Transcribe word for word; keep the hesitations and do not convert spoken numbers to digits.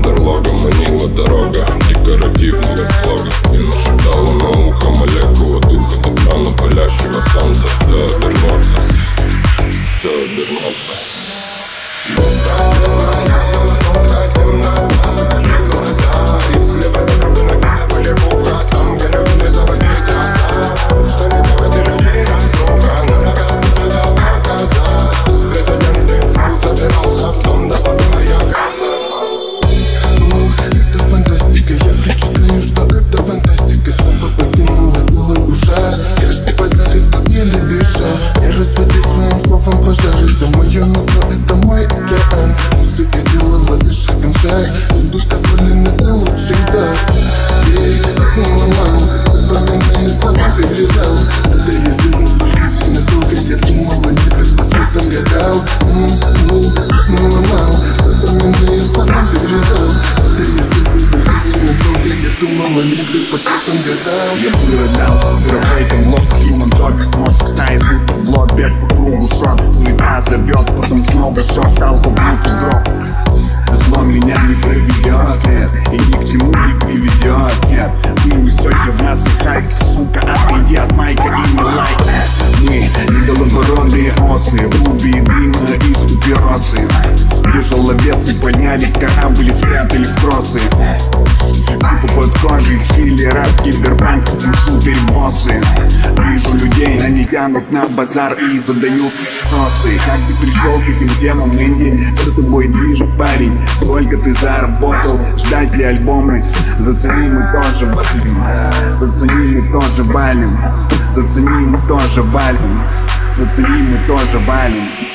Ватерлога манила дорога декоративного слога и нашептала на ухо молекула духа добра на палящего солнца. Все обернется, все обернется. Думаю, нутро — это мой океан. Музыка делала за шагом шаг. Буду доволен, это лучший дар. Ей пахнула мама, сохраненные слова перевязал. Это я вижу, надолго я думала, не как по звездам гадал. Пахнула мама, сохраненные слова перевязал. Это я вижу, надолго я думала, не как по звездам гадал. Я выродался, графейтом в лоб, human topic. Мозг стаи звук в лоб, бег по кругу, шот, суета зовет, потом снова шот, алко, блуд, дроп. Зло меня не проведет, нет, и ни к чему не приведет, нет. Вы все еще в нас и хайк, сука, отойди от майка и не лайк. Мы недолобородные осы, уби дыма из папиросы. Тяжеловесы поняли корабль и спрятали в тросы. Тупо под кожей чили, рэп, киберпанк, шутер-боссы. Вижу людей, они тянут на базар и задают вопросы. Как ты пришел к этим темам, Энди? Что тобой движет, парень? Сколько ты заработал? Ждать ли альбомы? Зацени, мы тоже валим. Зацени, мы тоже валим. Зацени, мы тоже валим. Зацени, мы тоже валим.